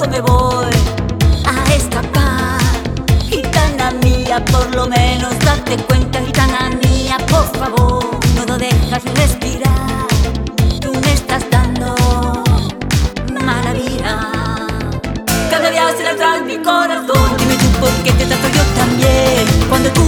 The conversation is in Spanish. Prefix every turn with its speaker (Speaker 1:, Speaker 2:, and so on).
Speaker 1: pronto me voy a escapar. Gitana mía, por lo menos date cuenta, gitana mía, por favor, no lo dejas respirar. Tú me estás dando mala vida. Cada día se la trae mi corazón. Dime tú por qué te trato yo también. Cuando tú